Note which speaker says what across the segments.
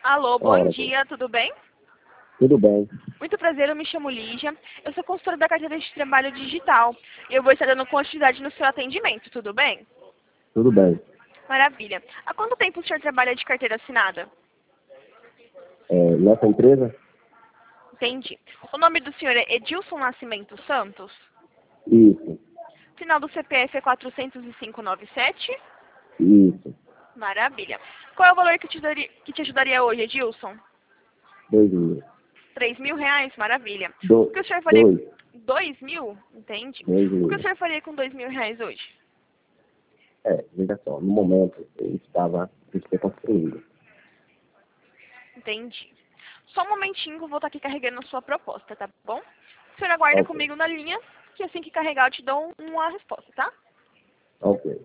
Speaker 1: Alô, bom
Speaker 2: Ora,
Speaker 1: dia, tudo bem?
Speaker 2: tudo bem.
Speaker 1: Muito prazer, eu me chamo Lígia. Eu sou consultora da carteira de trabalho digital. E eu vou estar dando continuidade no seu atendimento, tudo bem?
Speaker 2: Tudo bem.
Speaker 1: Maravilha. Há quanto tempo o senhor trabalha de carteira assinada?
Speaker 2: Nossa empresa?
Speaker 1: Entendi. O nome do senhor é Edilson Nascimento Santos?
Speaker 2: Isso,
Speaker 1: Final do CPF é 40597?
Speaker 2: isso.
Speaker 1: Maravilha. Qual é o valor que te ajudaria hoje, Edilson?
Speaker 2: 2.000.
Speaker 1: 3.000 reais? Maravilha. O
Speaker 2: Do,
Speaker 1: que o senhor faria...
Speaker 2: dois.
Speaker 1: 2.000? Entendi.
Speaker 2: Dois
Speaker 1: O que o
Speaker 2: mil.
Speaker 1: senhor faria com 2.000 reais hoje?
Speaker 2: Veja só, no momento eu estava construindo.
Speaker 1: Entendi. Só um momentinho que eu vou estar aqui carregando a sua proposta, tá bom? O senhor aguarda
Speaker 2: Ok,
Speaker 1: comigo na linha, que assim que carregar eu te dou uma resposta, tá?
Speaker 2: ok.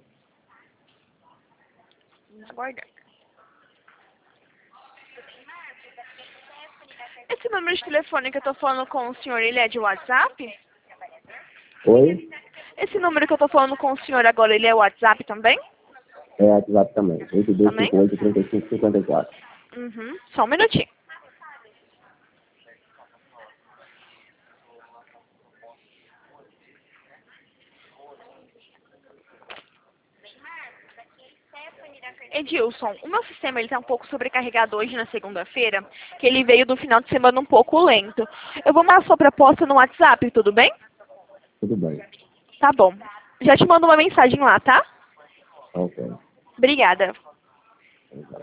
Speaker 1: Vamos aguardar. Esse número de telefone que eu tô falando com o senhor, ele é de WhatsApp?
Speaker 2: Oi?
Speaker 1: Esse número que eu tô falando com o senhor agora, ele é WhatsApp também?
Speaker 2: É WhatsApp também.
Speaker 1: Também?
Speaker 2: 8258-3554.
Speaker 1: Uhum. Só um minutinho. Edilson, o meu sistema ele tá um pouco sobrecarregado hoje na segunda-feira, que ele veio do final de semana um pouco lento. Eu vou mandar a sua proposta no WhatsApp, tudo bem?
Speaker 2: Tudo bem.
Speaker 1: Tá bom. Já te mando uma mensagem lá, tá?
Speaker 2: Ok.
Speaker 1: Obrigada.